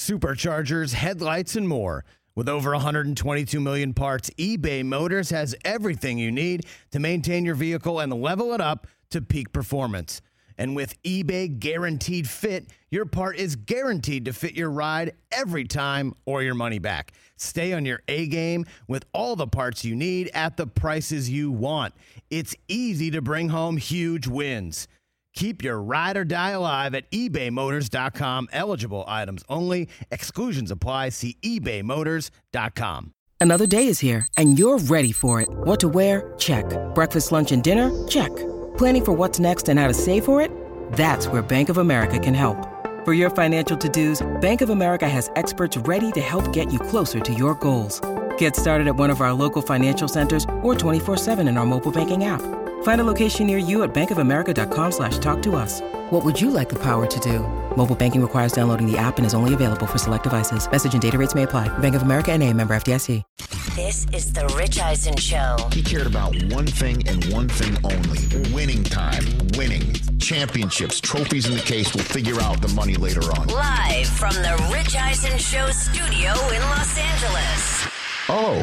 superchargers, headlights, and more. With over 122 million parts, eBay Motors has everything you need to maintain your vehicle and level it up to peak performance. And with eBay Guaranteed Fit, your part is guaranteed to fit your ride every time or your money back. Stay on your A-game with all the parts you need at the prices you want. It's easy to bring home huge wins. Keep your ride or die alive at ebaymotors.com. Eligible items only. Exclusions apply. See ebaymotors.com. Another day is here, and you're ready for it. What to wear? Check. Breakfast, lunch, and dinner? Check. Planning for what's next and how to save for it? That's where Bank of America can help. For your financial to-dos, Bank of America has experts ready to help get you closer to your goals. Get started at one of our local financial centers or 24/7 in our mobile banking app. Find a location near you at bankofamerica.com/talktous. What would you like the power to do? Mobile banking requires downloading the app and is only available for select devices. Message and data rates may apply. Bank of America N.A., member FDIC. This is the Rich Eisen Show. He cared about one thing and one thing only. Winning time. Winning. Championships. Trophies in the case. We'll figure out the money later on. Live from the Rich Eisen Show studio in Los Angeles. Oh,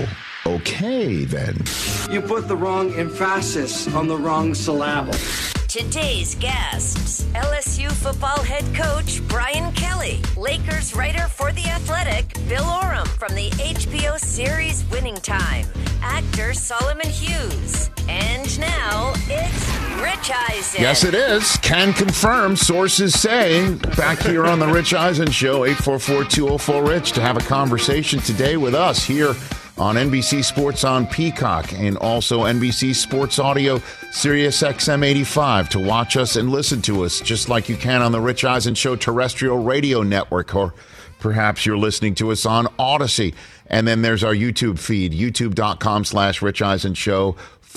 okay then. You put the wrong emphasis on the wrong syllable. Today's guests, LSU football head coach Brian Kelly, Lakers writer for The Athletic Bill Oram from the HBO series Winning Time, actor Solomon Hughes, and now it's Rich Eisen. Yes, it is. Can confirm. Sources say. Back here on the Rich Eisen Show, 844-204-RICH, to have a conversation today with us here on NBC Sports on Peacock and also NBC Sports Audio, Sirius XM 85, to watch us and listen to us just like you can on the Rich Eisen Show terrestrial radio network, or perhaps you're listening to us on Odyssey. And then there's our YouTube feed, youtube.com/Rich Eisen Show.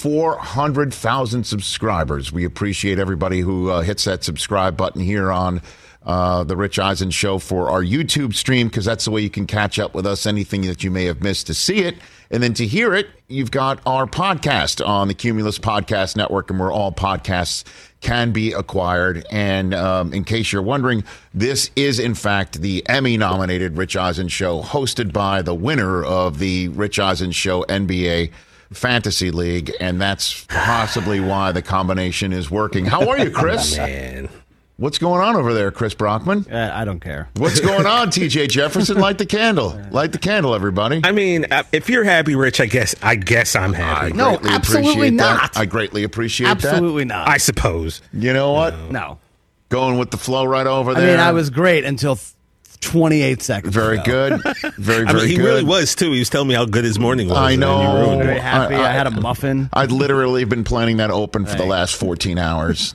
400,000 subscribers. We appreciate everybody who hits that subscribe button here on the Rich Eisen Show for our YouTube stream, because that's the way you can catch up with us, anything that you may have missed to see it. And then to hear it, you've got our podcast on the Cumulus Podcast Network, and where all podcasts can be acquired. And in case you're wondering, this is, in fact, the Emmy-nominated Rich Eisen Show, hosted by the winner of the Rich Eisen Show NBA Fantasy League, and that's possibly why the combination is working. How are you, Chris? Man. What's going on over there, Chris Brockman? I don't care. What's going on, TJ Jefferson? Light the candle. Light the candle, everybody. I mean, if you're happy, Rich, I guess I'm happy. No, absolutely not. I greatly appreciate Absolutely not. I suppose. You know what? No. Going with the flow right over there. I mean, I was great until 28 seconds very ago. Good. Very, I mean, he good. really was, too. He was telling me how good his morning was. I know. And you ruined Very it. happy. I had a muffin. I'd literally been planning that open for the last 14 hours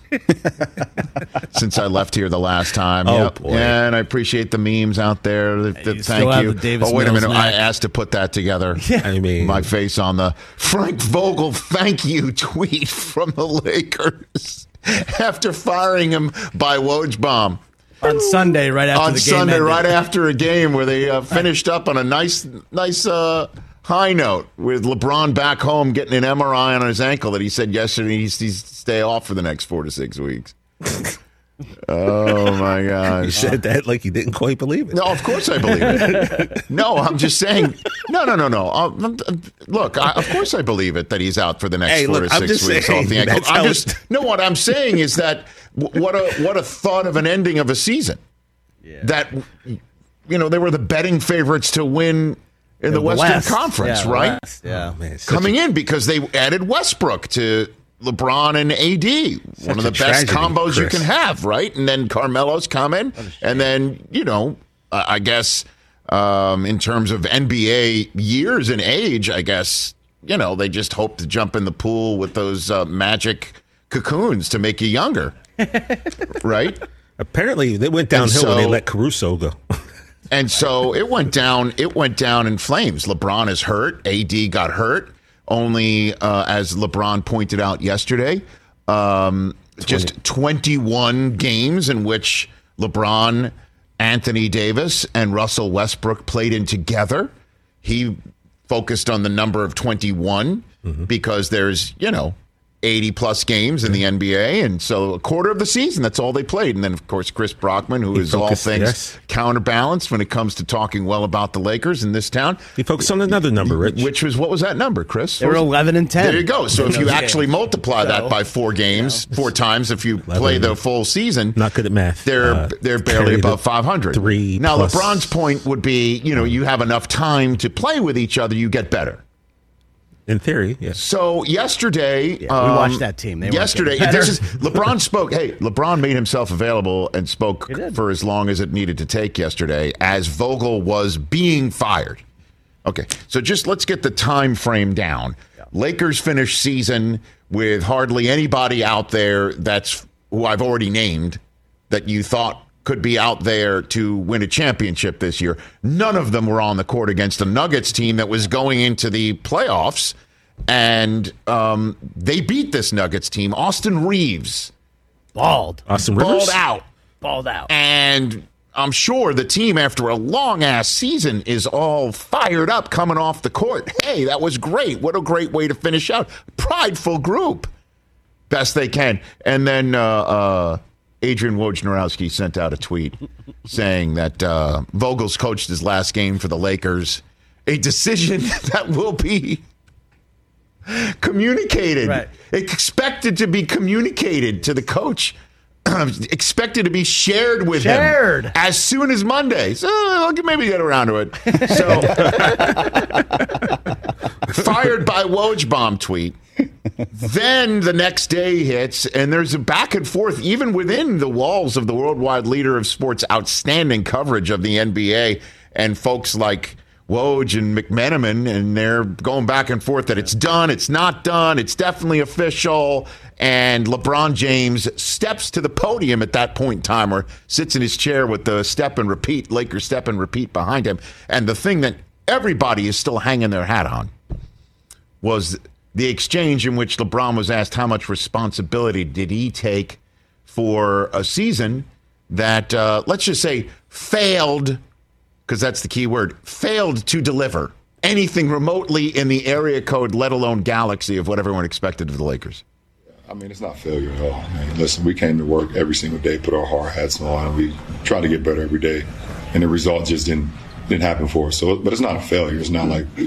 since I left here the last time. Oh, Yep. boy. And I appreciate the memes out there. still Thank have you. the Davis Wait a Mills minute. I neck. asked to put that together. I mean, My face on the Frank Vogel thank you tweet from the Lakers after firing him by Woj bomb. On Sunday, right after the game ended. Right after a game where they finished up on a nice high note with LeBron back home getting an MRI on his ankle that he said yesterday he's to stay off for the next 4 to 6 weeks. Oh, my gosh. you said that like you didn't quite believe it. No, of course I believe it. No, I'm just saying. No. Look, of course I believe it that he's out for the next 4 to 6 weeks off the ankle. No, what I'm saying is that what a thought of an ending of a season. Yeah. That, they were the betting favorites to win in the Western West. Conference, right? West, yeah. Oh, man, Coming in because they added Westbrook to LeBron and AD, one of the best combos Chris. you can have, right? And then Carmelo's coming, and then I guess in terms of NBA years and age, I guess they just hope to jump in the pool with those magic cocoons to make you younger, right? Apparently, they went downhill when they let Caruso go. And so it went down. It went down in flames. LeBron is hurt. AD got hurt. Only, as LeBron pointed out yesterday, just 21 games in which LeBron, Anthony Davis, and Russell Westbrook played in together. He focused on the number of 21 because there's, 80-plus games in the NBA, and so a quarter of the season, that's all they played. And then, of course, Chris Brockman, who is all things counterbalanced when it comes to talking well about the Lakers in this town. He focused on another number, Rich. Which was, what was that number, Chris? They were 11 and 10. There you go. So if you actually multiply that by 4 games, 4 times, if you play the full season. Not good at math. They're barely above 500. 3 Now, plus. LeBron's point would be, you have enough time to play with each other, you get better. In theory, yes. So yesterday, we watched that team. Yesterday, LeBron spoke. Hey, LeBron made himself available and spoke for as long as it needed to take yesterday as Vogel was being fired. Okay, so just let's get the time frame down. Yeah. Lakers finished season with hardly anybody out there that's who I've already named that you thought could be out there to win a championship this year. None of them were on the court against the Nuggets team that was going into the playoffs, and they beat this Nuggets team. Austin Reeves balled out. And I'm sure the team, after a long-ass season, is all fired up coming off the court. Hey, that was great. What a great way to finish out. Prideful group. Best they can. And then Adrian Wojnarowski sent out a tweet saying that Vogel's coached his last game for the Lakers, a decision that will be communicated, expected to be communicated to the coach, expected to be shared with him as soon as Monday. So I'll maybe get around to it. So fired by Woj tweet. Then the next day hits, and there's a back and forth, even within the walls of the worldwide leader of sports, outstanding coverage of the NBA, and folks like Woj and McMenamin, and they're going back and forth that it's done, it's not done, it's definitely official. And LeBron James steps to the podium at that point in time, or sits in his chair with the step and repeat, Lakers step and repeat behind him. And the thing that everybody is still hanging their hat on was the exchange in which LeBron was asked how much responsibility did he take for a season that, let's just say, failed, because that's the key word, failed to deliver anything remotely in the area code, let alone galaxy of what everyone expected of the Lakers. I mean, it's not failure at all. I mean, listen, we came to work every single day, put our hard hats on, and we try to get better every day. And the result just didn't happen for us. So, but it's not a failure. It's not like,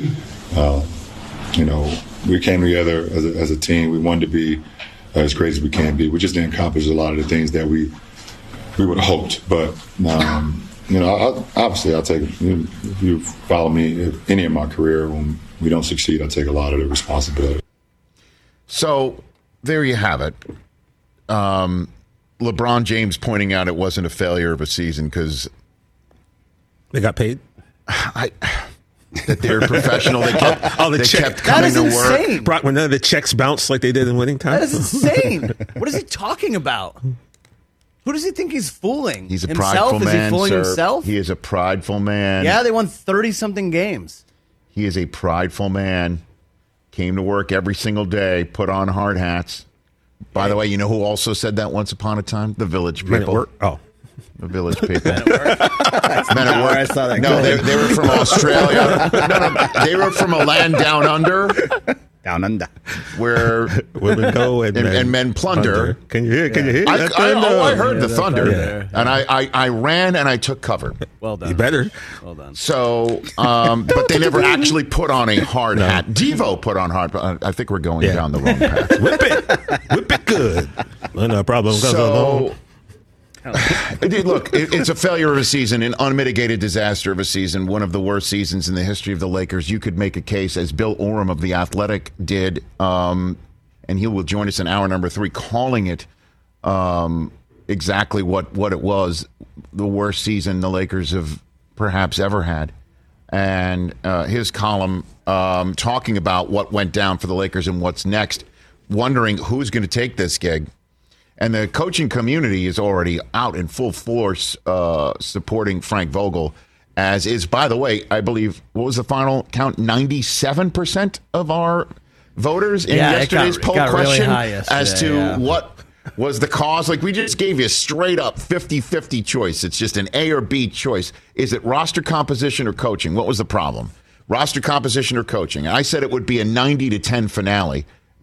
we came together as a team. We wanted to be as great as we can be. We just didn't accomplish a lot of the things that we would have hoped. But, obviously I'll take, if you follow me, any of my career, when we don't succeed, I take a lot of the responsibility. So there you have it. LeBron James pointing out it wasn't a failure of a season because they got paid. That they're professional. They kept coming to work. Insane. Brock, when none of the checks bounced like they did in winning time. That is insane. What is he talking about? Who does he think he's fooling? He's a himself? prideful man, Is he fooling himself? He is a prideful man. Yeah, they won 30-something games. He is a prideful man. Came to work every single day, put on hard hats. By the way, you know who also said that once upon a time? The Village people. Men at work? Oh. The Village people. Men at work. I saw that. No, they were from Australia. No, they were from a land down under. Down under. Where women go and men plunder. Can you hear? I heard the thunder. Yeah. And I ran and I took cover. Well done. You better. Well done. So, but they never actually put on a hard hat. Devo put on hard. I think we're going down the wrong path. Whip it good. No problem. So, look, it's a failure of a season, an unmitigated disaster of a season, one of the worst seasons in the history of the Lakers. You could make a case, as Bill Oram of The Athletic did, and he will join us in hour number 3, calling it exactly what it was, the worst season the Lakers have perhaps ever had. And his column talking about what went down for the Lakers and what's next, wondering who's going to take this gig. And the coaching community is already out in full force supporting Frank Vogel, as is, by the way, I believe, what was the final count? 97% of our voters in yesterday's poll question really as to what was the cause. Like, we just gave you a straight up 50-50 choice. It's just an A or B choice. Is it roster composition or coaching? What was the problem? Roster composition or coaching? I said it would be a 90-10 finale.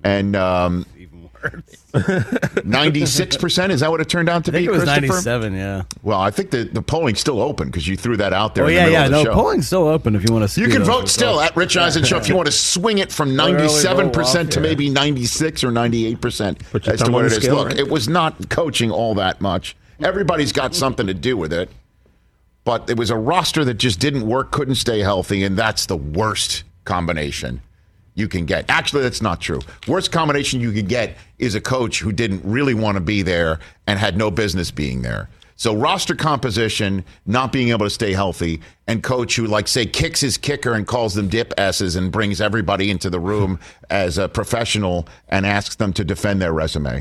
And Even worse. 96%, is that what it turned out to be, I think it was Christopher? 97, yeah. Well, I think the polling's still open because you threw that out there Oh, in the middle of the show. polling's still open if you want to. You can vote still at Rich Eisen Show if you want to swing it from 97% to maybe 96 or 98% as to what it is. Scale, Look, right? it was not coaching all that much. Everybody's got something to do with it. But it was a roster that just didn't work, couldn't stay healthy, and that's the worst combination you can get. Actually, that's not true. Worst combination you could get is a coach who didn't really want to be there and had no business being there. So roster composition, not being able to stay healthy, and coach who, like, say, kicks his kicker and calls them dip S's and brings everybody into the room as a professional and asks them to defend their resume.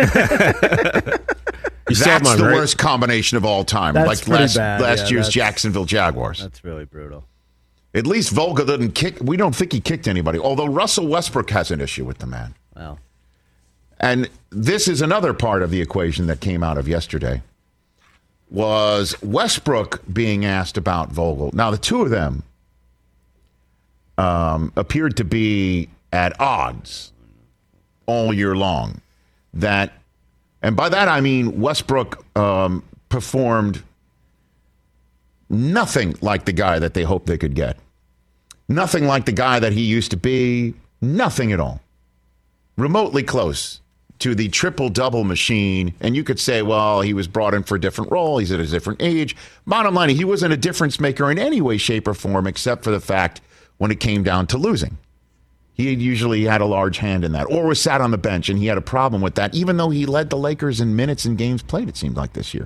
That's the worst combination of all time. That's like bad. last year's that's- Jacksonville Jaguars. That's really brutal. At least Vogel didn't kick. We don't think he kicked anybody, although Russell Westbrook has an issue with the man. Wow. And this is another part of the equation that came out of yesterday, was Westbrook being asked about Vogel. Now, the two of them appeared to be at odds all year long. And by that I mean Westbrook performed nothing like the guy that they hoped they could get. Nothing like the guy that he used to be. Nothing at all. Remotely close to the triple-double machine. And you could say, well, he was brought in for a different role. He's at a different age. Bottom line, he wasn't a difference maker in any way, shape, or form, except for the fact when it came down to losing. He usually had a large hand in that, or was sat on the bench, and he had a problem with that, even though he led the Lakers in minutes and games played, it seemed like, this year.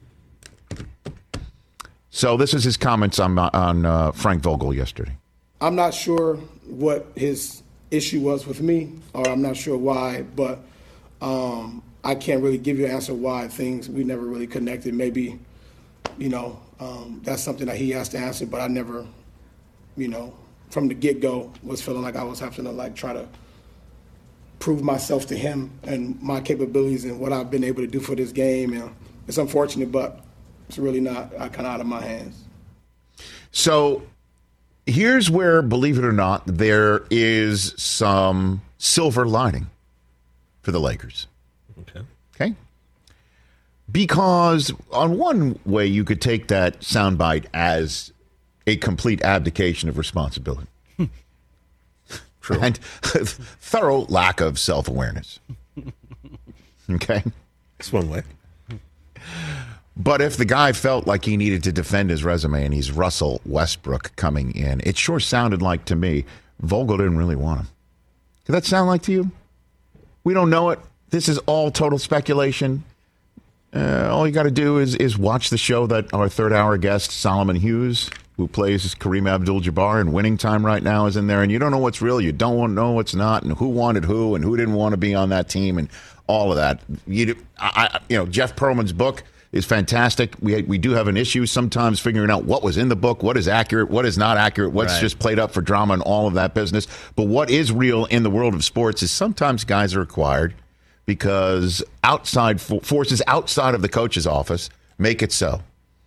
So this is his comments on Frank Vogel yesterday. I'm not sure what his issue was with me, or I'm not sure why, but I can't really give you an answer why we never really connected. Maybe, that's something that he has to answer, but I never, from the get-go was feeling like I was having to try to prove myself to him and my capabilities and what I've been able to do for this game. And it's unfortunate, but it's really not kind of out of my hands. So here's where, believe it or not, there is some silver lining for the Lakers. Okay? Because on one way, you could take that soundbite as a complete abdication of responsibility. True. And thorough lack of self-awareness. Okay? That's one way. But if the guy felt like he needed to defend his resume and he's Russell Westbrook coming in, it sure sounded like to me Vogel didn't really want him. Did that sound like to you? We don't know it. This is all total speculation. All you got to do is watch the show that our third-hour guest, Solomon Hughes, who plays Kareem Abdul-Jabbar in Winning Time right now, is in there, and you don't know what's real, you don't know what's not, and who wanted who, and who didn't want to be on that team, and all of that. Jeff Pearlman's book is fantastic. We do have an issue sometimes figuring out what was in the book, what is accurate, what is not accurate, what's just played up for drama and all of that business. But what is real in the world of sports is sometimes guys are acquired because outside forces outside of the coach's office make it so.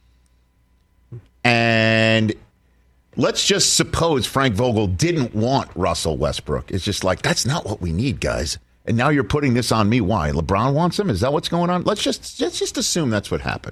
And let's just suppose Frank Vogel didn't want Russell Westbrook. It's just like, that's not what we need, guys. And now you're putting this on me. Why? LeBron wants him? Is that what's going on? Let's just assume that's what happened.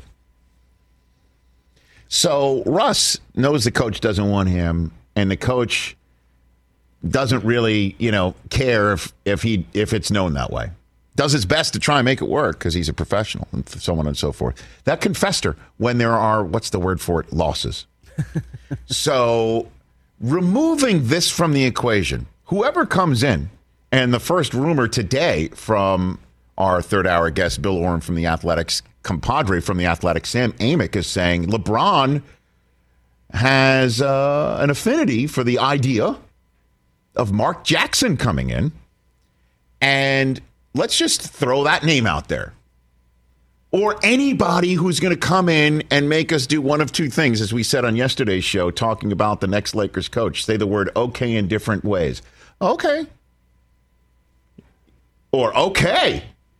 So Russ knows the coach doesn't want him, and the coach doesn't really, care if it's known that way. Does his best to try and make it work because he's a professional and so on and so forth. That can fester when there are, what's the word for it, losses. So removing this from the equation, whoever comes in, and the first rumor today from our third-hour guest, Bill Oram from The Athletics, compadre from The Athletic, Sam Amick, is saying LeBron has an affinity for the idea of Mark Jackson coming in. And let's just throw that name out there. Or anybody who's going to come in and make us do one of two things, as we said on yesterday's show, talking about the next Lakers coach. Say the word okay in different ways. Okay. Or okay.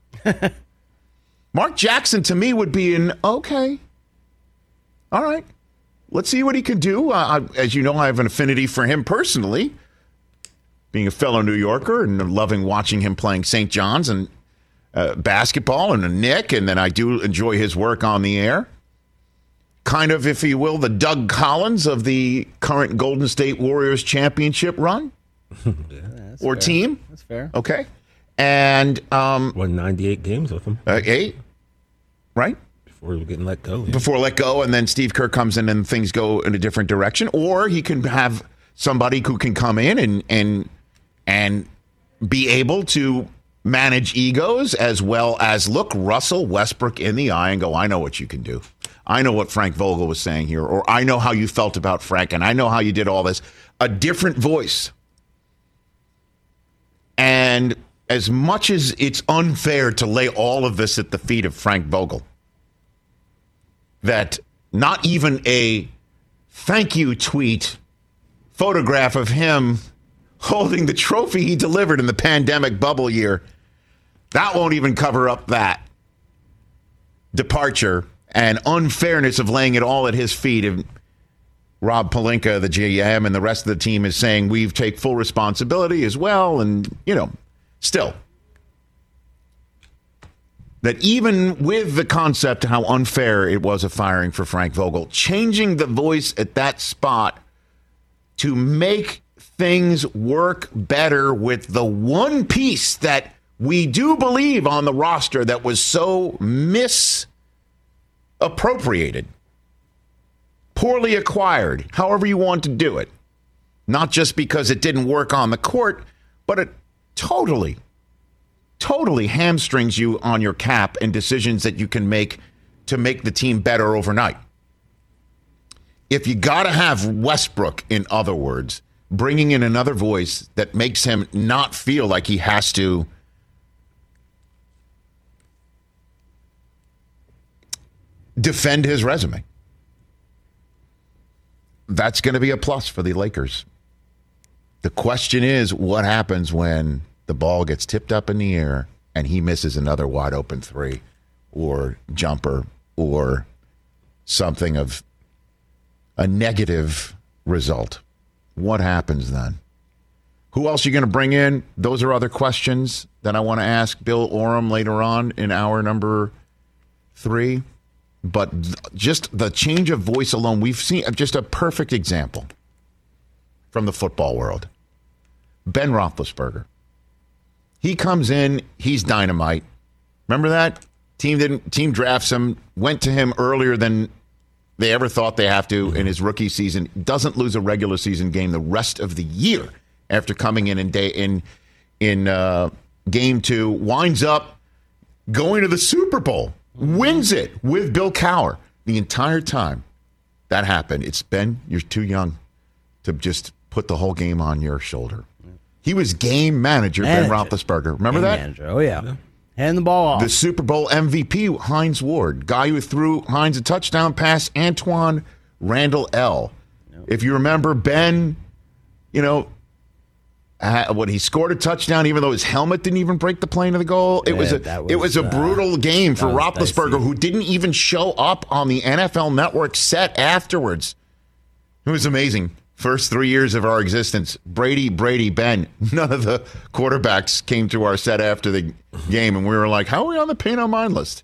Mark Jackson, to me, would be an okay. All right. Let's see what he can do. As you know, I have an affinity for him personally. being a fellow New Yorker and loving watching him playing St. John's and basketball and a Knick, and then I do enjoy his work on the air. Kind of, if you will, the Doug Collins of the current Golden State Warriors championship run or fair. team. That's fair. Okay. And won 98 games with him. 8, right? Before we were getting let go. Yeah. Before let go, and then Steve Kerr comes in and things go in a different direction. Or he can have somebody who can come in and be able to manage egos as well as look Russell Westbrook in the eye and go, I know what you can do. I know what Frank Vogel was saying here, or I know how you felt about Frank, and I know how you did all this. A different voice. And as much as it's unfair to lay all of this at the feet of Frank Vogel, that not even a thank you tweet photograph of him holding the trophy he delivered in the pandemic bubble year, that won't even cover up that departure and unfairness of laying it all at his feet. And Rob Pelinka, the GM, and the rest of the team is saying we take full responsibility as well. And, still, that even with the concept how unfair it was a firing for Frank Vogel, changing the voice at that spot to make things work better with the one piece that we do believe on the roster that was so misappropriated, poorly acquired, however you want to do it. Not just because it didn't work on the court, but it totally hamstrings you on your cap and decisions that you can make to make the team better overnight. If you got to have Westbrook, in other words, bringing in another voice that makes him not feel like he has to defend his resume, that's going to be a plus for the Lakers. The question is, what happens when the ball gets tipped up in the air and he misses another wide open three or jumper or something of a negative result? What happens then? Who else are you going to bring in? Those are other questions that I want to ask Bill Oram later on in hour number 3. But just the change of voice alone, we've seen just a perfect example from the football world. Ben Roethlisberger. He comes in, he's dynamite. Remember that? Team drafts him, went to him earlier than they ever thought they have to in his rookie season. Doesn't lose a regular season game the rest of the year after coming in game 2. Winds up going to the Super Bowl. Wins it with Bill Cowher. The entire time that happened, it's Ben, you're too young to just put the whole game on your shoulder. He was game manager, Ben Roethlisberger. Remember that? Manager. Oh, yeah. Hand the ball off. The Super Bowl MVP, Hines Ward, guy who threw Hines a touchdown pass, Antoine Randall L. Yep. If you remember, Ben, he scored a touchdown even though his helmet didn't even break the plane of the goal. It was a brutal game for Roethlisberger, who didn't even show up on the NFL Network set afterwards. It was amazing. First 3 years of our existence, Brady, Ben. None of the quarterbacks came to our set after the game, and we were like, how are we on the pay no mind list?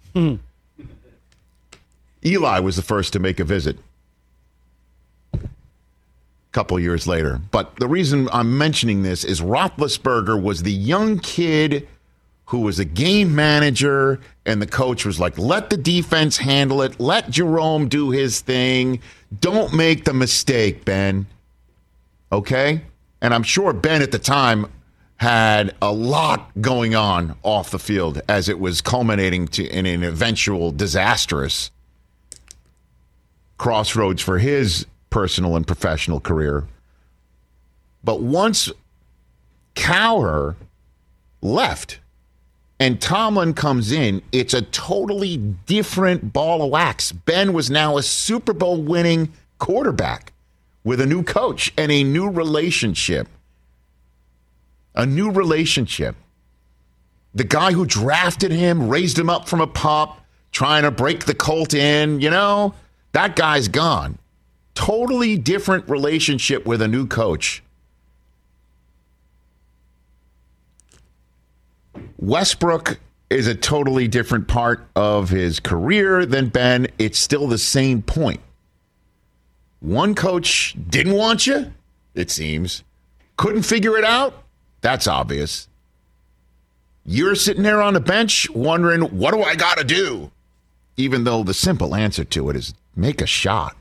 Eli was the first to make a visit a couple years later. But the reason I'm mentioning this is Roethlisberger was the young kid who was a game manager, and the coach was like, let the defense handle it. Let Jerome do his thing. Don't make the mistake, Ben. Okay? And I'm sure Ben at the time had a lot going on off the field as it was culminating in an eventual disastrous crossroads for his personal and professional career. But once Cowher left and Tomlin comes in, it's a totally different ball of wax. Ben was now a Super Bowl winning quarterback with a new coach and a new relationship. A new relationship. The guy who drafted him, raised him up from a pup, trying to break the Colt in, that guy's gone. Totally different relationship with a new coach. Westbrook is a totally different part of his career than Ben. It's still the same point. One coach didn't want you, it seems. Couldn't figure it out. That's obvious. You're sitting there on the bench wondering, what do I got to do? Even though the simple answer to it is make a shot.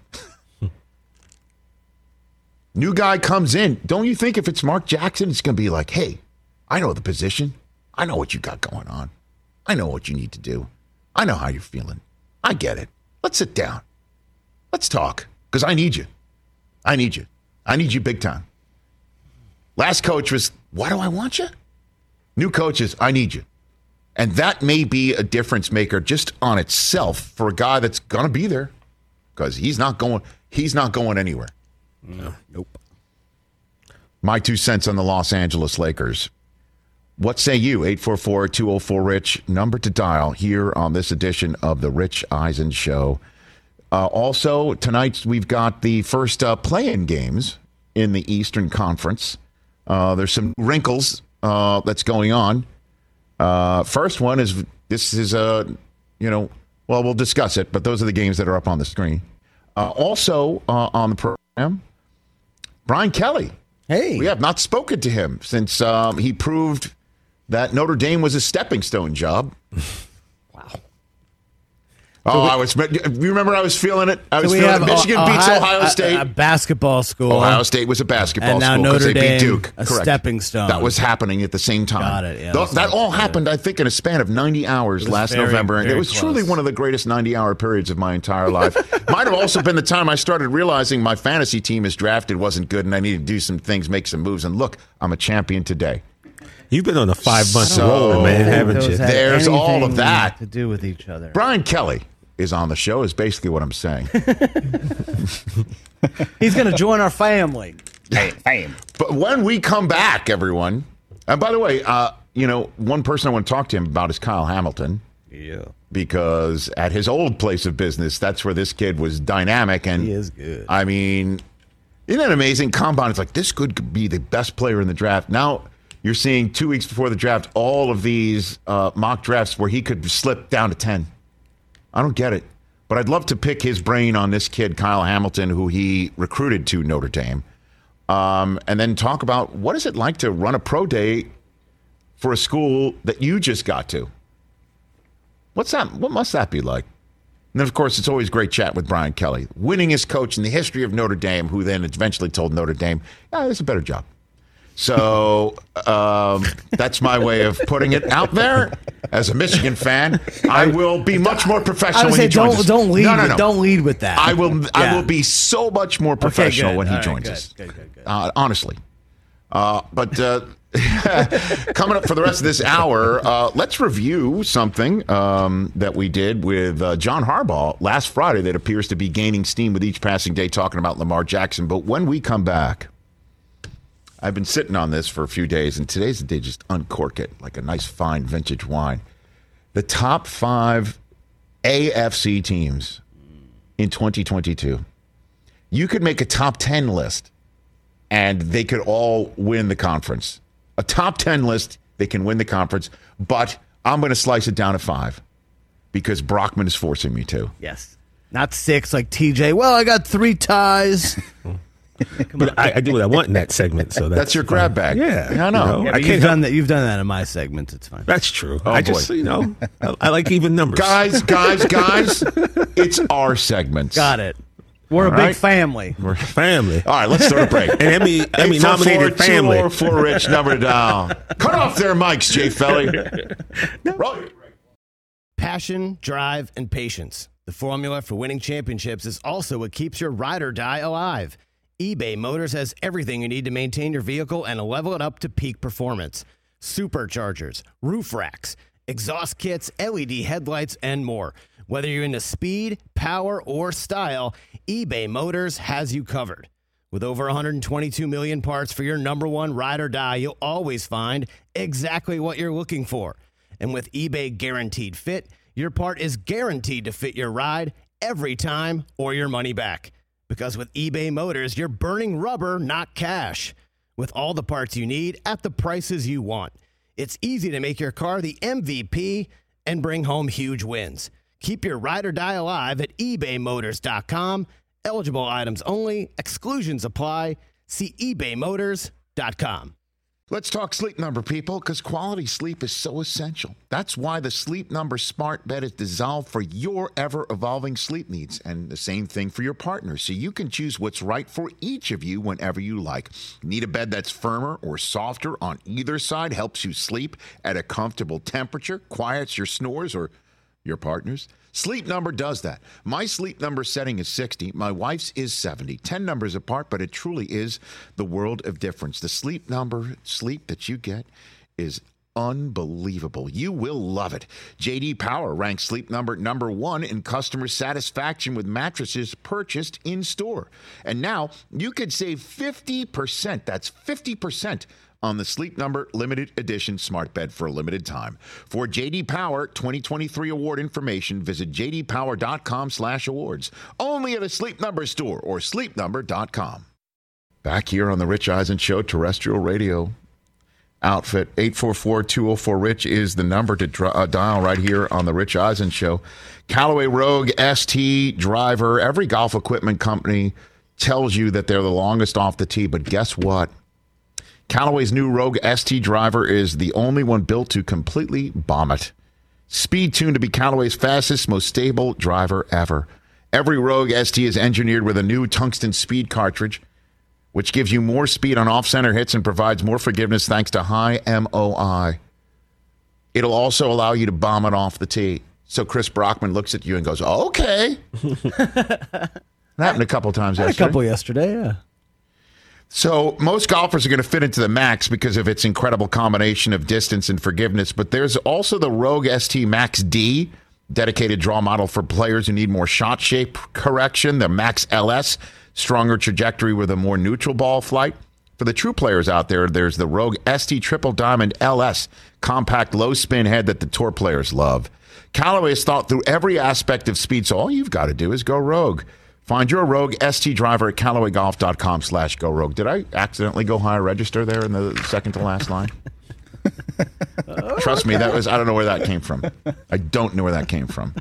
New guy comes in. Don't you think if it's Mark Jackson, it's going to be like, hey, I know the position. I know what you got going on. I know what you need to do. I know how you're feeling. I get it. Let's sit down. Let's talk. Because I need you. I need you. I need you big time. Last coach was, why do I want you? New coach is, I need you. And that may be a difference maker just on itself for a guy that's going to be there. Because he's not going anywhere. No. Nope. My 2 cents on the Los Angeles Lakers. What say you? 844-204-RICH, number to dial here on this edition of the Rich Eisen Show. Also, tonight we've got the first play-in games in the Eastern Conference. There's some wrinkles that's going on. First one is, we'll discuss it, but those are the games that are up on the screen. Also on the program, Brian Kelly. Hey. We have not spoken to him since he proved that Notre Dame was a stepping stone job. Wow. You remember I was feeling it? I was feeling it. Michigan beats Ohio State. A basketball school. Ohio State was a basketball school. And now Notre Dame, they beat Duke. a Correct. stepping stone. That was happening at the same time. Got it. Yeah, that all happened, I think, in a span of 90 hours last November. And it was truly one of the greatest 90-hour periods of my entire life. Might have also been the time I started realizing my fantasy team as drafted wasn't good and I needed to do some things, make some moves. And look, I'm a champion today. You've been on a 5-month roll, man, haven't you? There's all of that to do with each other. Brian Kelly is on the show is basically what I'm saying. He's going to join our family. Fame. But when we come back, everyone, and by the way, one person I want to talk to him about is Kyle Hamilton. Yeah. Because at his old place of business, that's where this kid was dynamic. And he is good. I mean, isn't that amazing? Combine, it's like, this could be the best player in the draft. Now you're seeing 2 weeks before the draft, all of these mock drafts where he could slip down to 10. I don't get it. But I'd love to pick his brain on this kid, Kyle Hamilton, who he recruited to Notre Dame. And then talk about what is it like to run a pro day for a school that you just got to? What's that? What must that be like? And then, of course, it's always great chat with Brian Kelly, winningest coach in the history of Notre Dame, who then eventually told Notre Dame, there's a better job. So that's my way of putting it out there. As a Michigan fan, I will be much more professional when he joins us. Don't lead with that. I will be so much more professional when he joins us. Good. Honestly. But coming up for the rest of this hour, let's review something that we did with John Harbaugh last Friday that appears to be gaining steam with each passing day, talking about Lamar Jackson. But when we come back, I've been sitting on this for a few days, and today's the day just uncork it like a nice, fine vintage wine. The top 5 AFC teams in 2022. You could make a top 10 list, and they could all win the conference. A top 10 list, they can win the conference, but I'm going to slice it down to 5 because Brockman is forcing me to. Yes. Not 6 like TJ. Well, I got 3 ties. But I do what I want in that segment, so that's your grab bag. Yeah, I know. Yeah, you've done that in my segment. It's fine. That's true. Oh, I just, I like even numbers. Guys, it's our segment. Got it. We're a big family. We're a family. All right, let's start a break. An Emmy nominated family. 844-204-RICH, number down. Cut off their mics, Jay Felly. Passion, drive, and patience. The formula for winning championships is also what keeps your ride or die alive. eBay Motors has everything you need to maintain your vehicle and level it up to peak performance. Superchargers, roof racks, exhaust kits, LED headlights, and more. Whether you're into speed, power, or style, eBay Motors has you covered. With over 122 million parts for your number one ride or die, you'll always find exactly what you're looking for. And with eBay Guaranteed Fit, your part is guaranteed to fit your ride every time or your money back. Because with eBay Motors, you're burning rubber, not cash. With all the parts you need at the prices you want. It's easy to make your car the MVP and bring home huge wins. Keep your ride or die alive at ebaymotors.com. Eligible items only. Exclusions apply. See ebaymotors.com. Let's talk Sleep Number, people, because quality sleep is so essential. That's why the Sleep Number smart bed is designed for your ever-evolving sleep needs, and the same thing for your partner, so you can choose what's right for each of you whenever you like. Need a bed that's firmer or softer on either side, helps you sleep at a comfortable temperature, quiets your snores or your partner's? Sleep Number does that. My Sleep Number setting is 60. My wife's is 70. 10 numbers apart, but it truly is the world of difference. The Sleep Number sleep that you get is unbelievable. You will love it. J.D. Power ranks Sleep Number number 1 in customer satisfaction with mattresses purchased in store. And now you could save 50%. That's 50% on the Sleep Number limited edition smart bed for a limited time. For J.D. Power 2023 award information, visit jdpower.com/awards. Only at a Sleep Number store or sleepnumber.com. Back here on the Rich Eisen Show terrestrial radio outfit. 844-204-RICH is the number to dial right here on the Rich Eisen Show. Callaway Rogue ST driver. Every golf equipment company tells you that they're the longest off the tee, but guess what? Callaway's new Rogue ST driver is the only one built to completely bomb it. Speed tuned to be Callaway's fastest, most stable driver ever. Every Rogue ST is engineered with a new tungsten speed cartridge, which gives you more speed on off-center hits and provides more forgiveness thanks to high MOI. It'll also allow you to bomb it off the tee. So Chris Brockman looks at you and goes, okay. That happened a couple times yesterday. A couple yesterday, yeah. So most golfers are going to fit into the Max because of its incredible combination of distance and forgiveness. But there's also the Rogue ST Max D, dedicated draw model for players who need more shot shape correction. The Max LS, stronger trajectory with a more neutral ball flight. For the true players out there, there's the Rogue ST Triple Diamond LS, compact low spin head that the tour players love. Callaway has thought through every aspect of speed, so all you've got to do is go Rogue. Find your Rogue ST driver at CallawayGolf.com/GoRogue. Did I accidentally go higher register there in the second to last line? Trust me, I don't know where that came from. I don't know where that came from.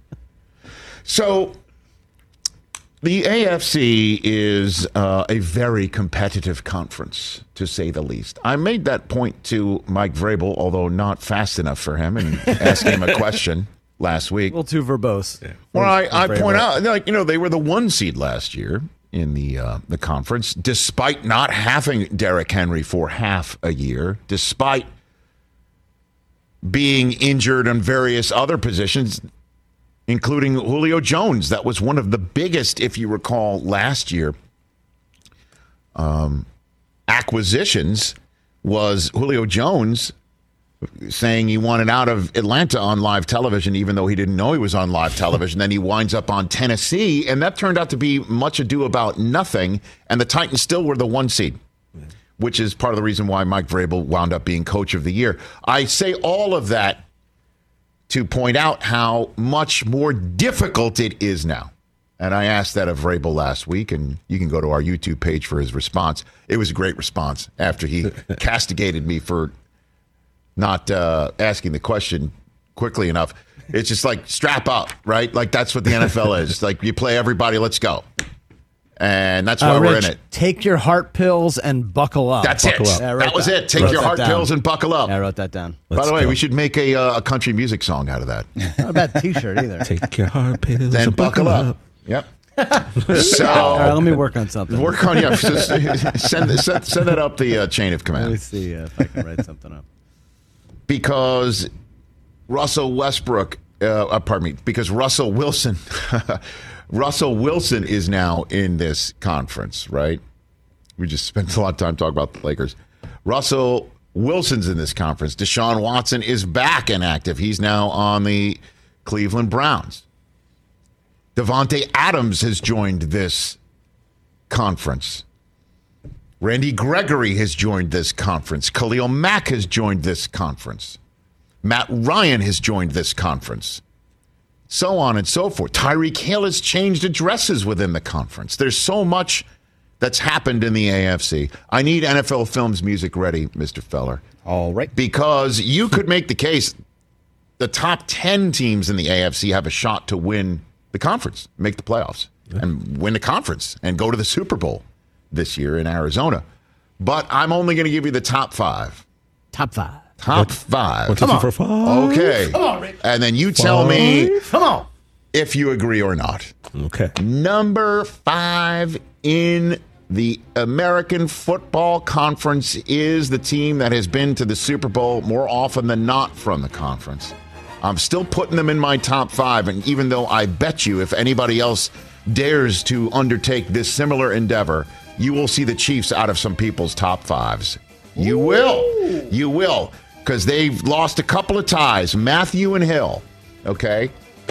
So the AFC is a very competitive conference, to say the least. I made that point to Mike Vrabel, although not fast enough for him, and asked him a question last week. A little too verbose. Yeah. Well, I point out, they were the 1 seed last year in the conference, despite not having Derrick Henry for half a year, despite being injured on various other positions, including Julio Jones. That was one of the biggest, if you recall, last year acquisitions was Julio Jones saying he wanted out of Atlanta on live television, even though he didn't know he was on live television. Then he winds up on Tennessee, and that turned out to be much ado about nothing, and the Titans still were the 1 seed, which is part of the reason why Mike Vrabel wound up being coach of the year. I say all of that to point out how much more difficult it is now. And I asked that of Vrabel last week, and you can go to our YouTube page for his response. It was a great response after he castigated me for not asking the question quickly enough. It's just like, strap up, right? Like, that's what the NFL is. Like, you play everybody, let's go. And that's why we're in it. Take your heart pills and buckle up. That's it. Yeah, that was it. Take your heart pills and buckle up. Yeah, I wrote that down. By the way, we should make a country music song out of that. Not a bad T-shirt either. Take your heart pills and buckle up. Yep. So, all right, let me work on something. Work on, yeah. Send that up the chain of command. Let me see if I can write something up. Because Russell Westbrook, because Russell Wilson, Russell Wilson is now in this conference, right? We just spent a lot of time talking about the Lakers. Russell Wilson's in this conference. Deshaun Watson is back and active. He's now on the Cleveland Browns. Devontae Adams has joined this conference. Randy Gregory has joined this conference. Khalil Mack has joined this conference. Matt Ryan has joined this conference. So on and so forth. Tyreek Hill has changed addresses within the conference. There's so much that's happened in the AFC. I need NFL Films music ready, Mr. Feller. All right. Because you could make the case the top 10 teams in the AFC have a shot to win the conference, make the playoffs, and win the conference, and go to the Super Bowl this year in Arizona. But I'm only going to give you the top 5. Top 5. Top 5. 1, 2, 3, 4, 5. Okay. Come on, Rick. And then you tell me Come on. if you agree or not. Okay. Number 5 in the American Football Conference is the team that has been to the Super Bowl more often than not from the conference. I'm still putting them in my top 5, and even though I bet you if anybody else dares to undertake this similar endeavor, you will see the Chiefs out of some people's top 5s. You will. You will, because they've lost a couple of ties, Matthew and Hill, okay?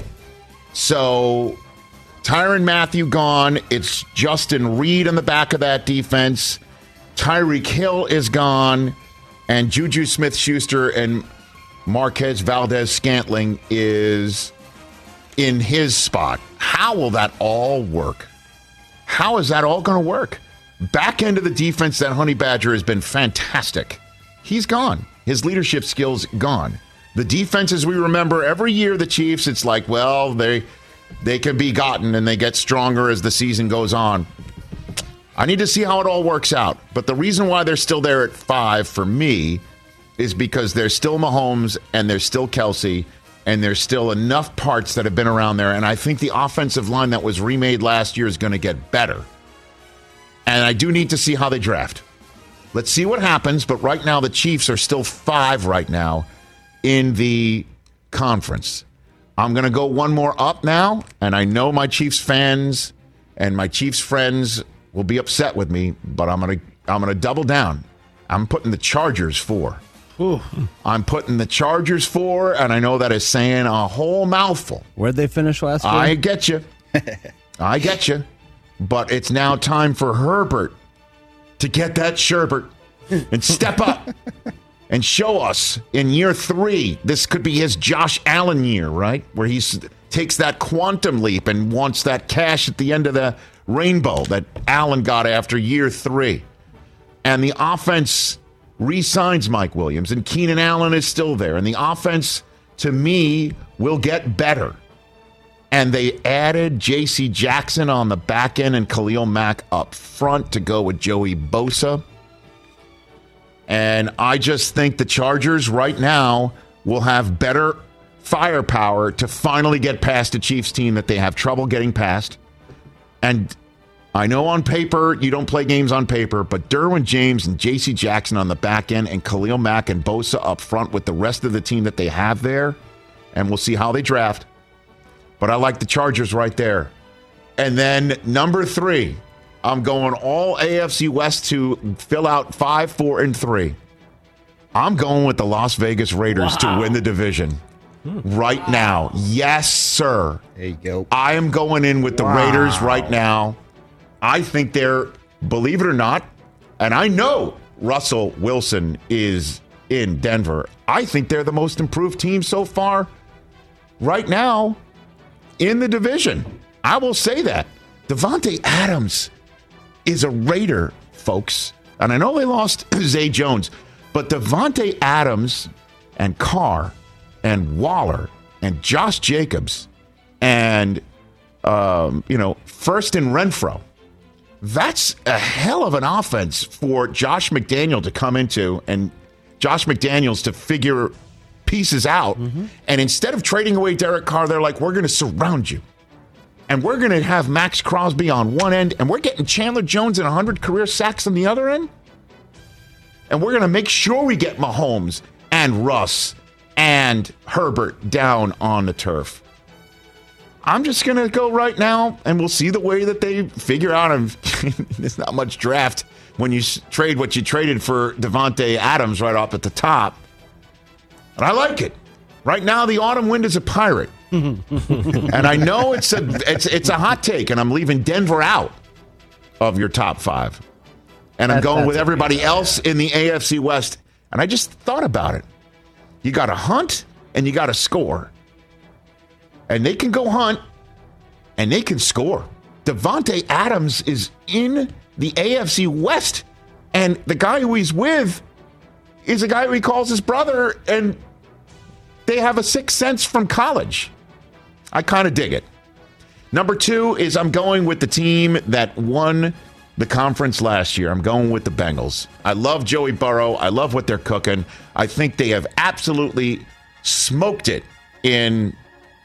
So Tyrann Mathieu gone. It's Justin Reed on the back of that defense. Tyreek Hill is gone. And Juju Smith-Schuster and Marquez Valdez-Scantling is in his spot. How will that all work? How is that all going to work? Back end of the defense, that Honey Badger has been fantastic. He's gone. His leadership skills gone. The defense, as we remember, every year the Chiefs, it's like, well, they can be gotten and they get stronger as the season goes on. I need to see how it all works out. But the reason why they're still there at 5 for me is because there's still Mahomes and there's still Kelsey and there's still enough parts that have been around there. And I think the offensive line that was remade last year is going to get better. And I do need to see how they draft. Let's see what happens. But right now, the Chiefs are still 5 right now in the conference. I'm going to go one more up now. And I know my Chiefs fans and my Chiefs friends will be upset with me, but I'm going to double down. I'm putting the Chargers 4. Ooh. I'm putting the Chargers 4, and I know that is saying a whole mouthful. Where'd they finish last year? I get you. I get you. But it's now time for Herbert to get that sherbet and step up and show us in year 3. This could be his Josh Allen year, right? Where he takes that quantum leap and wants that cash at the end of the rainbow that Allen got after year 3. And the offense re-signs Mike Williams, and Keenan Allen is still there. And the offense, to me, will get better. And they added J.C. Jackson on the back end and Khalil Mack up front to go with Joey Bosa. And I just think the Chargers right now will have better firepower to finally get past a Chiefs team that they have trouble getting past. And I know on paper, you don't play games on paper, but Derwin James and J.C. Jackson on the back end and Khalil Mack and Bosa up front with the rest of the team that they have there. And we'll see how they draft. But I like the Chargers right there. And then number 3, I'm going all AFC West to fill out 5, 4, and 3. I'm going with the Las Vegas Raiders to win the division right now. Yes, sir. There you go. I am going in with the Raiders right now. I think they're, believe it or not, and I know Russell Wilson is in Denver. I think they're the most improved team so far right now in the division. I will say that. Devontae Adams is a Raider, folks. And I know they lost Zay Jones, but Devontae Adams and Carr and Waller and Josh Jacobs and, First and Renfro, that's a hell of an offense for Josh McDaniel to come into and Josh McDaniels to figure pieces out. Mm-hmm. And instead of trading away Derek Carr, they're like, we're going to surround you. And we're going to have Max Crosby on one end, and we're getting Chandler Jones and 100 career sacks on the other end. And we're going to make sure we get Mahomes and Russ and Herbert down on the turf. I'm just going to go right now, and we'll see the way that they figure out. There's not much draft when you trade what you traded for Devontae Adams right off at the top. And I like it. Right now, the autumn wind is a pirate. And I know it's a hot take, and I'm leaving Denver out of your top 5. And I'm going with everybody else in the AFC West. And I just thought about it. You got to hunt, and you got to score. And they can go hunt, and they can score. Devontae Adams is in the AFC West. And the guy who he's with is a guy who he calls his brother, and they have a sixth sense from college. I kind of dig it. Number 2 is I'm going with the team that won the conference last year. I'm going with the Bengals. I love Joey Burrow. I love what they're cooking. I think they have absolutely smoked it in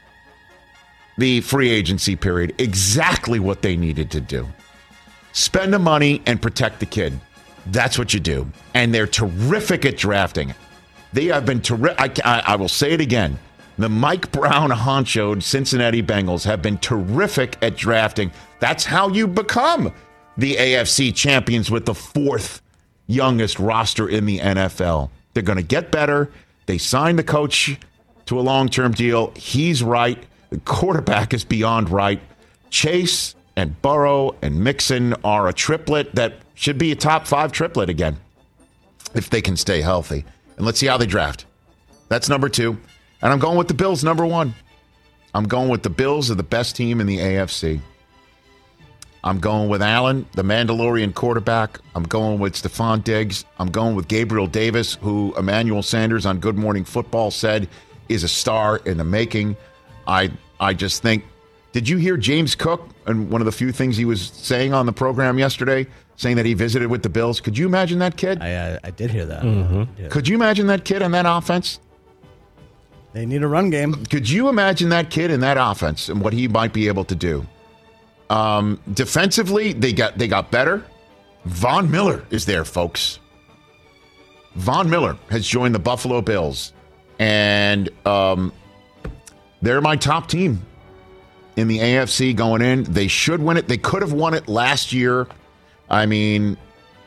the free agency period. Exactly what they needed to do. Spend the money and protect the kid. That's what you do. And they're terrific at drafting. They have been terrific. I will say it again. The Mike Brown honchoed Cincinnati Bengals have been terrific at drafting. That's how you become the AFC champions with the 4th youngest roster in the NFL. They're going to get better. They signed the coach to a long-term deal. He's right. The quarterback is beyond right. Chase and Burrow and Mixon are a triplet that should be a top 5 triplet again if they can stay healthy. And let's see how they draft. That's number 2. And I'm going with the Bills, number 1. I'm going with the Bills, are the best team in the AFC. I'm going with Allen, the Mandalorian quarterback. I'm going with Stephon Diggs. I'm going with Gabriel Davis, who Emmanuel Sanders on Good Morning Football said is a star in the making. I just think, did you hear James Cook and one of the few things he was saying on the program yesterday, saying that he visited with the Bills? Could you imagine that kid? I did hear that. Mm-hmm. Could you imagine that kid on that offense? They need a run game. Could you imagine that kid in that offense and what he might be able to do? Defensively, they got better. Von Miller is there, folks. Von Miller has joined the Buffalo Bills, and they're my top team in the AFC going in. They should win it. They could have won it last year. I mean,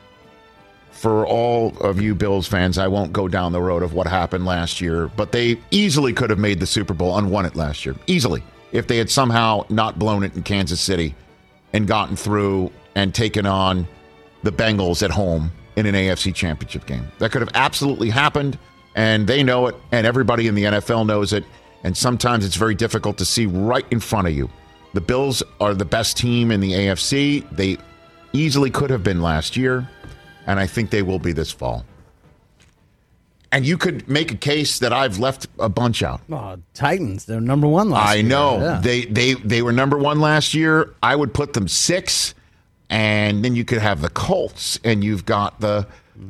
for all of you Bills fans, I won't go down the road of what happened last year, but they easily could have made the Super Bowl and won it last year. Easily. If they had somehow not blown it in Kansas City and gotten through and taken on the Bengals at home in an AFC championship game. That could have absolutely happened, and they know it, and everybody in the NFL knows it, and sometimes it's very difficult to see right in front of you. The Bills are the best team in the AFC. They easily could have been last year, and I think they will be this fall. And you could make a case that I've left a bunch out. Oh, Titans, they're number 1 last year. I know. Yeah. They were number 1 last year. I would put them 6, and then you could have the Colts, and you've got the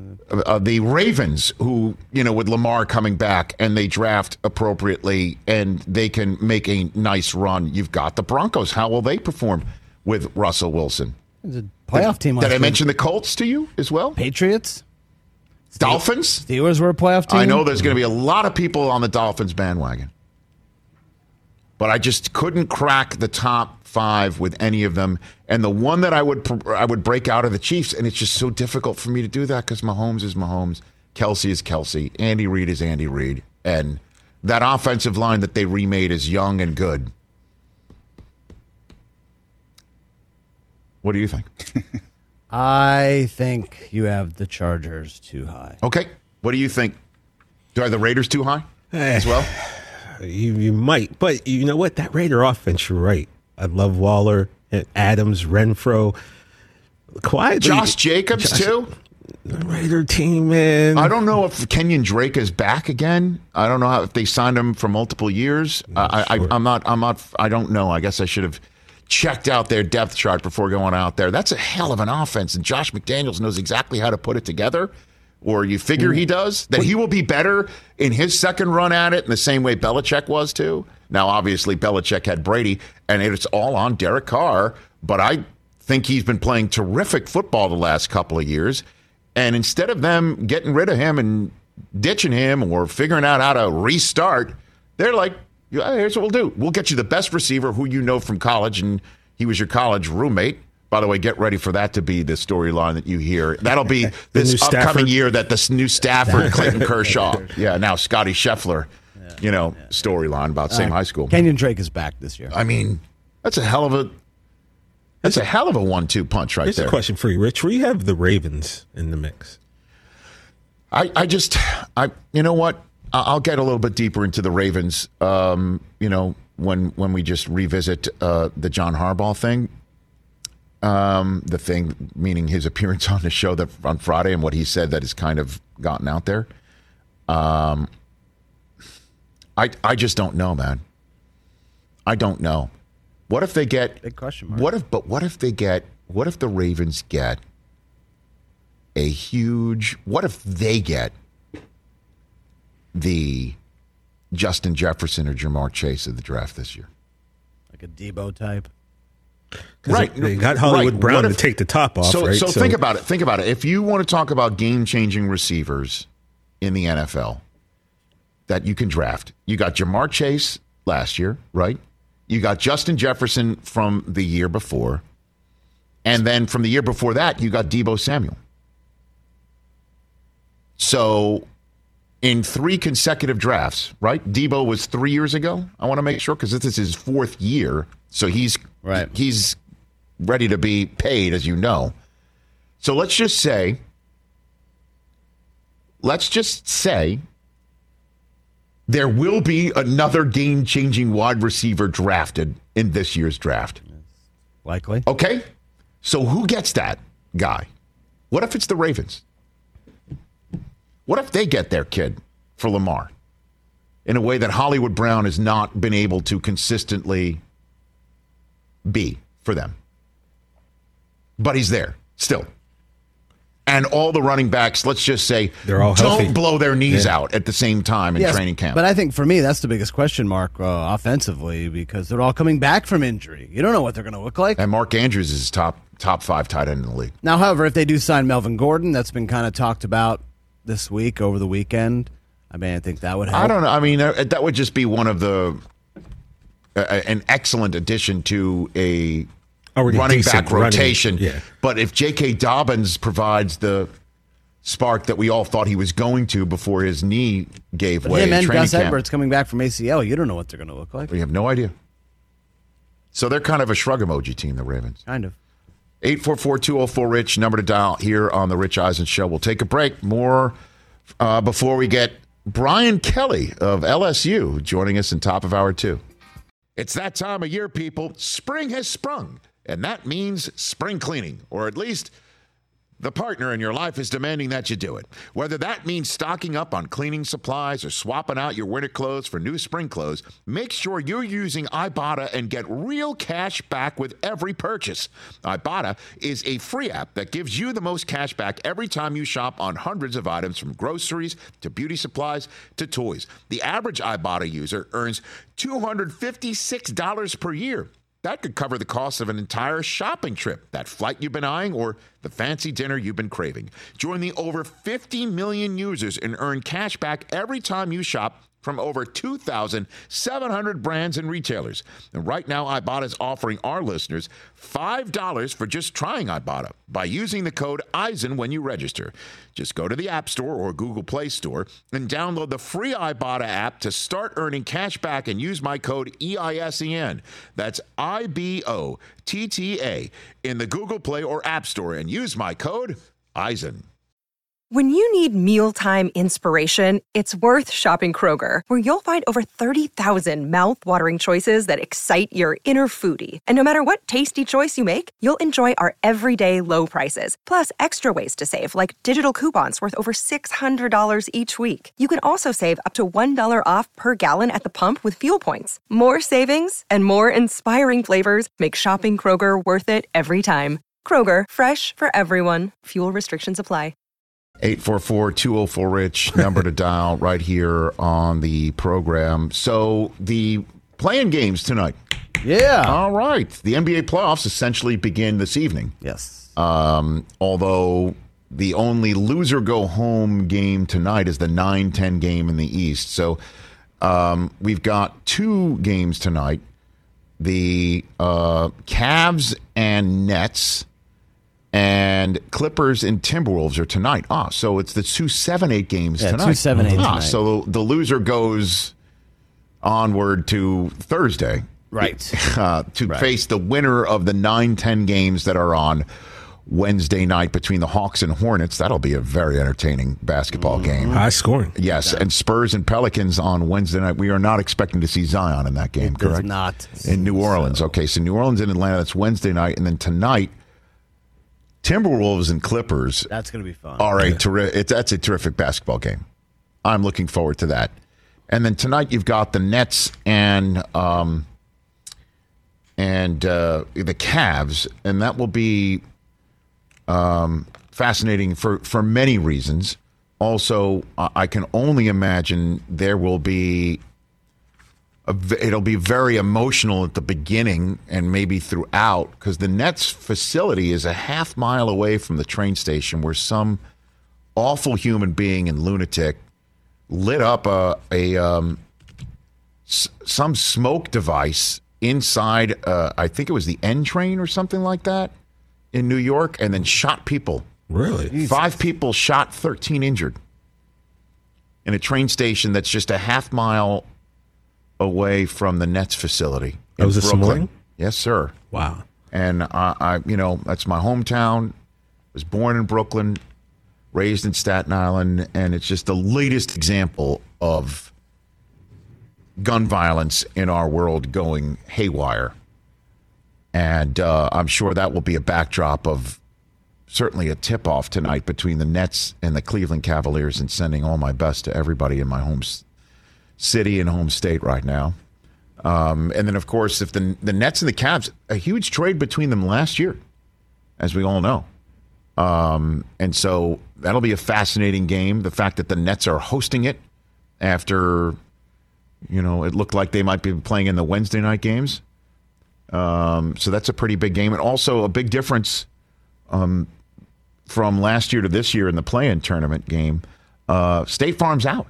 Ravens, who, with Lamar coming back, and they draft appropriately, and they can make a nice run. You've got the Broncos. How will they perform with Russell Wilson? It's a playoff team last Did I year. mention the Colts to you as well? Patriots? Dolphins? Steelers were a playoff team. I know there's going to be a lot of people on the Dolphins bandwagon. But I just couldn't crack the top 5 with any of them. And the one that I would break out of the Chiefs, and it's just so difficult for me to do that because Mahomes is Mahomes, Kelsey is Kelsey, Andy Reid is Andy Reid. And that offensive line that they remade is young and good. What do you think? I think you have the Chargers too high. Okay. What do you think? Do I have the Raiders too high as well? You might. But you know what? That Raider offense, you're right. I love Waller and Adams, Renfro. Quietly, Josh Jacobs, too? The Raider team, man. I don't know if Kenyon Drake is back again. I don't know if they signed him for multiple years. I don't know. I guess I should have checked out their depth chart before going out there. That's a hell of an offense, and Josh McDaniels knows exactly how to put it together, or you figure he does, that he will be better in his second run at it in the same way Belichick was too. Now, obviously, Belichick had Brady, and it's all on Derek Carr, but I think he's been playing terrific football the last couple of years, and instead of them getting rid of him and ditching him or figuring out how to restart, they're like, yeah, here's what we'll do. We'll get you the best receiver who you know from college, and he was your college roommate. By the way, get ready for that to be the storyline that you hear. That'll be this upcoming year that this new Stafford, Clayton Kershaw, now Scotty Scheffler, storyline about same high school. Kenyon Drake is back this year. I mean, that's a hell of a 1-2 punch right there. Here's a question for you, Rich. Where you have the Ravens in the mix? You know what? I'll get a little bit deeper into the Ravens, when we just revisit the John Harbaugh thing. the thing, meaning his appearance on the show on Friday and what he said that has kind of gotten out there. I just don't know, man. I don't know. What if they get big question mark? What if the Ravens get a huge? What if they get the Justin Jefferson or Jamar Chase of the draft this year? Like a Debo type. Right. They got Hollywood Brown to take the top off, so, right? So think about it. Think about it. If you want to talk about game-changing receivers in the NFL that you can draft, you got Jamar Chase last year, right? You got Justin Jefferson from the year before. And then from the year before that, you got Deebo Samuel. So in 3 consecutive drafts, right? Deebo was 3 years ago. I want to make sure because this is his 4th year. So he's ready to be paid, as you know. So let's just say there will be another game-changing wide receiver drafted in this year's draft. Likely. Okay? So who gets that guy? What if it's the Ravens? What if they get their kid for Lamar in a way that Hollywood Brown has not been able to consistently be for them? But he's there still. And all the running backs, let's just say, they're all healthy. Don't blow their knees out at the same time in training camp. But I think for me, that's the biggest question mark offensively because they're all coming back from injury. You don't know what they're going to look like. And Mark Andrews is top 5 tight end in the league. Now, however, if they do sign Melvin Gordon, that's been kind of talked about this week, over the weekend. I mean, I think that would help. I don't know. I mean, that would just be one of the an excellent addition to a running back rotation. Yeah. But if J.K. Dobbins provides the spark that we all thought he was going to before his knee gave way him in and training Gus camp, Edwards coming back from ACL, you don't know what they're going to look like. we have no idea. So they're kind of a shrug emoji team, the Ravens. Kind of. 844-204-RICH, number to dial here on the Rich Eisen Show. We'll take a break. More before we get Brian Kelly of LSU joining us in top of hour 2. It's that time of year, people. Spring has sprung, and that means spring cleaning, or at least the partner in your life is demanding that you do it. Whether that means stocking up on cleaning supplies or swapping out your winter clothes for new spring clothes, make sure you're using Ibotta and get real cash back with every purchase. Ibotta is a free app that gives you the most cash back every time you shop on hundreds of items, from groceries to beauty supplies to toys. The average Ibotta user earns $256 per year. That could cover the cost of an entire shopping trip, that flight you've been eyeing, or the fancy dinner you've been craving. Join the over 50 million users and earn cash back every time you shop from over 2,700 brands and retailers. And right now, Ibotta is offering our listeners $5 for just trying Ibotta by using the code EISEN when you register. Just go to the App Store or Google Play Store and download the free Ibotta app to start earning cash back and use my code EISEN. That's IBOTTA in the Google Play or App Store and use my code EISEN. When you need mealtime inspiration, it's worth shopping Kroger, where you'll find over 30,000 mouth-watering choices that excite your inner foodie. And no matter what tasty choice you make, you'll enjoy our everyday low prices, plus extra ways to save, like digital coupons worth over $600 each week. You can also save up to $1 off per gallon at the pump with fuel points. More savings and more inspiring flavors make shopping Kroger worth it every time. Kroger, fresh for everyone. Fuel restrictions apply. 844-204-RICH, number to dial right here on the program. So the playing games tonight. Yeah. All right. The NBA playoffs essentially begin this evening. Yes. Although the only loser-go-home game tonight is the 9-10 game in the East. So we've got 2 games tonight. The Cavs and Nets and Clippers and Timberwolves are tonight. So it's the 2 7-8 games tonight. 2 7-8 tonight. So the loser goes onward to Thursday. Right. To face the winner of the 9-10 games that are on Wednesday night between the Hawks and Hornets. That'll be a very entertaining basketball game. High scoring. Yes, and Spurs and Pelicans on Wednesday night. We are not expecting to see Zion in that game, correct? Not. In New Orleans. Okay, so New Orleans and Atlanta, that's Wednesday night. And then tonight, Timberwolves and Clippers. That's going to be fun. All right, that's a terrific basketball game. I'm looking forward to that. And then tonight you've got the Nets and the Cavs, and that will be fascinating for many reasons. Also, I can only imagine there will be it'll be very emotional at the beginning and maybe throughout, because the Nets facility is a half mile away from the train station where some awful human being and lunatic lit up some smoke device inside, I think it was the N train or something like that in New York, and then shot people. Really? 5 people shot, 13 injured in a train station that's just a half mile away from the Nets facility. That was this morning? Yes, sir. Wow. And I that's my hometown. Was born in Brooklyn, raised in Staten Island, and it's just the latest example of gun violence in our world going haywire. And I'm sure that will be a backdrop of certainly a tip-off tonight between the Nets and the Cleveland Cavaliers, and sending all my best to everybody in my home city and home state right now. And then, of course, if the Nets and the Cavs, a huge trade between them last year, as we all know. And so that'll be a fascinating game. The fact that the Nets are hosting it after, it looked like they might be playing in the Wednesday night games. So that's a pretty big game. And also a big difference from last year to this year in the play-in tournament game. State Farm's out.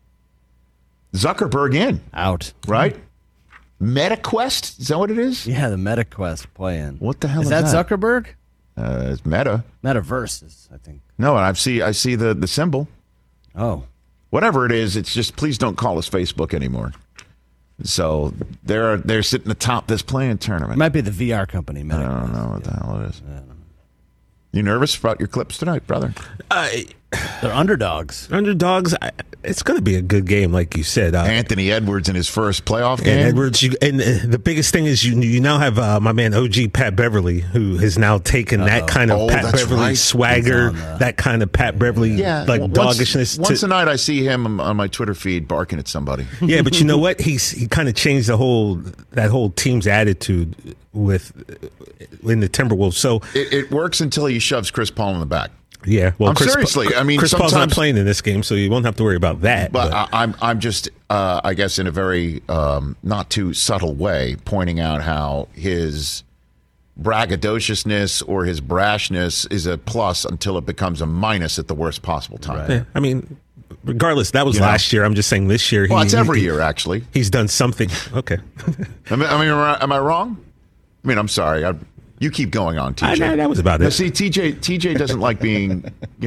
Zuckerberg in. Out. Right? MetaQuest? Is that what it is? Yeah, the MetaQuest play-in. What the hell is that? Zuckerberg? It's Meta. Metaverses, I think. No, and I see the symbol. Oh. Whatever it is, it's just, please don't call us Facebook anymore. So they're sitting atop this play-in tournament. It might be the VR company, MetaQuest. I don't know what the hell it is. You nervous about your Clips tonight, brother? They're underdogs. Underdogs. It's going to be a good game, like you said. Anthony Edwards in his first playoff game. And Edwards, and the biggest thing is you now have my man OG Pat Beverly, who has now taken that kind of Pat Beverly swagger, that kind of Pat Beverly doggishness. Once a night, I see him on my Twitter feed barking at somebody. Yeah, but you know what? He kind of changed that whole team's attitude in the Timberwolves. So it works until he shoves Chris Paul in the back. Yeah, well, seriously, Chris Paul's not playing in this game, so you won't have to worry about that. But I'm just, I guess, in a very not too subtle way, pointing out how his braggadociousness or his brashness is a plus until it becomes a minus at the worst possible time. Right. Yeah, I mean, regardless, that was last year. I'm just saying this year. Well, it's every year, actually. He's done something. Okay. Am I wrong? I mean, I'm sorry. You keep going on, TJ. That was about it. See, TJ doesn't like being,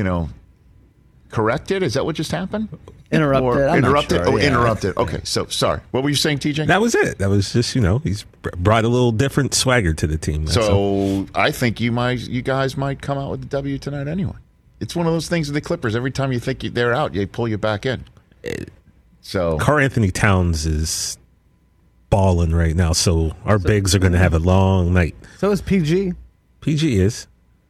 corrected. Is that what just happened? Interrupted. Interrupted. Sure. Oh, yeah. interrupted. Okay, so sorry. What were you saying, TJ? That was it. That was just, he's brought a little different swagger to the team. So I think you guys might come out with the W tonight anyway. It's one of those things with the Clippers. Every time you think they're out, they pull you back in. So Karl Anthony Towns is balling right now, so our bigs are going to have a long night. So is PG. PG is.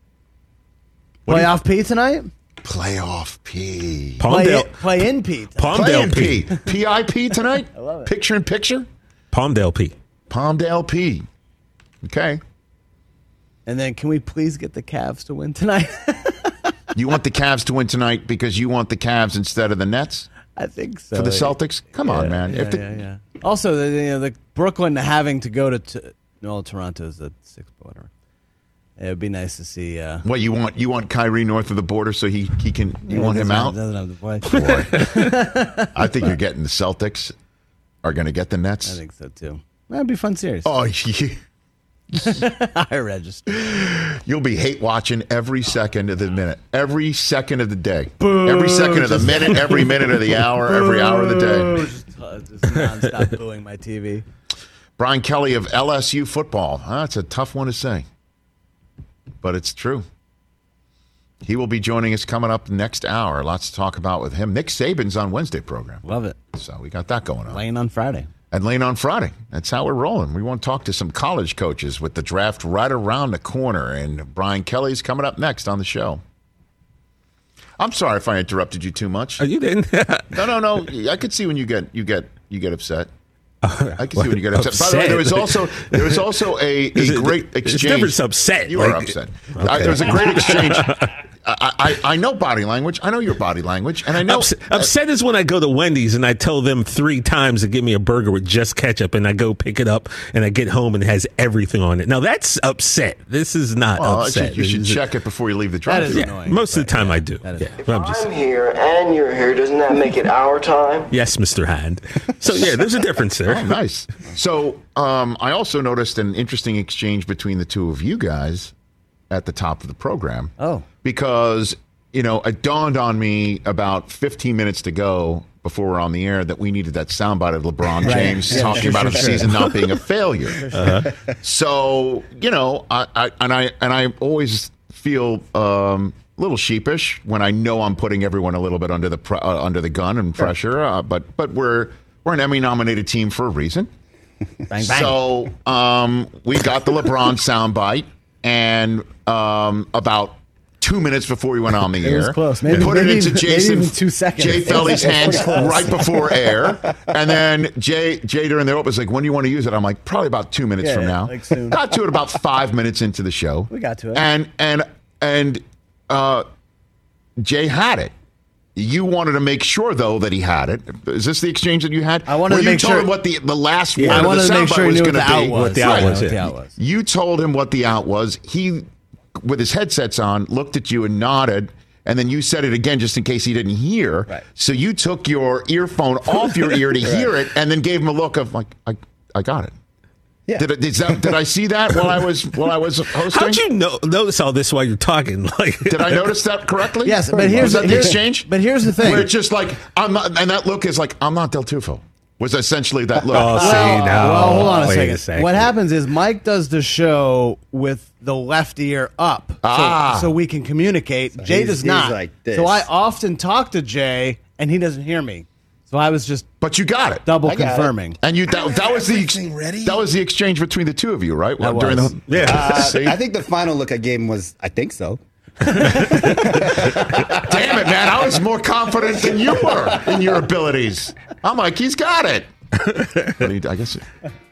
Playoff P tonight? Playoff P. Play in P. Palmdale P. PIP tonight? I love it. Picture in picture? Palmdale P. Palmdale P. Okay. And then can we please get the Cavs to win tonight? You want the Cavs to win tonight because you want the Cavs instead of the Nets? I think so. For the Celtics? Come on, man. Yeah. Also, the Brooklyn having to go to Toronto's at 6, but whatever. It would be nice to see. What you want Kyrie north of the border so he can. You want him out? Doesn't have the play. Boy. I think you're getting the Celtics are going to get the Nets. I think so too. That'd be a fun series. Oh, yeah. I register. You'll be hate watching every second of the minute, every second of the day, every second of the minute, every minute of the hour, every hour of the day. Just nonstop booing my TV. Brian Kelly of LSU football. That's a tough one to say, but it's true. He will be joining us coming up next hour. Lots to talk about with him. Nick Saban's on Wednesday program. Love it. So we got that going on. Playing on Friday. at Lane on Friday. That's how we're rolling. We want to talk to some college coaches with the draft right around the corner. And Brian Kelly's coming up next on the show. I'm sorry if I interrupted you too much. Oh, you didn't. No. I could see when you get upset. I can see when you get upset. By the way, there was also a great exchange. It's never upset. You are upset. Okay. There was a great exchange. I know body language. I know your body language, and I know upset is when I go to Wendy's and I tell them 3 times to give me a burger with just ketchup, and I go pick it up and I get home and it has everything on it. Now that's upset. This is not upset. You should check it before you leave the drive-thru. Yeah, most of the time I do. If I'm here and you're here, doesn't that make it our time? Yes, Mr. Hand. So yeah, there's a difference there. Oh, nice. So I also noticed an interesting exchange between the two of you guys at the top of the program. Oh. Because, it dawned on me about 15 minutes to go before we're on the air that we needed that soundbite of LeBron James talking about his season not being a failure. So, I always feel a little sheepish when I know I'm putting everyone a little bit under the gun and pressure. But we're an Emmy-nominated team for a reason. Bang, bang. So we got the LeBron soundbite, and about 2 minutes before we went on the air, was close. Put it into Jason, even 2 seconds. Jay Felly's hands right before air, and then Jay during the open was like, "When do you want to use it?" I'm like, "Probably about 2 minutes from now." Like soon. Got to it about 5 minutes into the show. We got to it, and Jay had it. You wanted to make sure, though, that he had it. Is this the exchange that you had? I wanted to make sure. You told him what the last word I of the wanted to make soundbite sure he was knew going to be. What the out was. You told him what the out was. He, with his headsets on, looked at you and nodded, and then you said it again just in case he didn't hear. Right. So you took your earphone off your ear to hear it, and then gave him a look of like, I got it. Yeah. Did I see that while I was hosting? How'd you notice all this while you're talking? Did I notice that correctly? Yes, but here's the exchange. But here's the thing: where it's just like I'm not, and that look is like I'm not Del Tufo. Was essentially that look. Oh, see now. Well, hold on Wait a second. What happens is Mike does the show with the left ear up, so we can communicate. So Jay does not. Like this. So I often talk to Jay, and he doesn't hear me. So I was just, but you got it, double confirming, and you that was the exchange between the two of you, right? During the I think the final look I gave him was, I think so. Damn it, man! I was more confident than you were in your abilities. I'm like, he's got it. I guess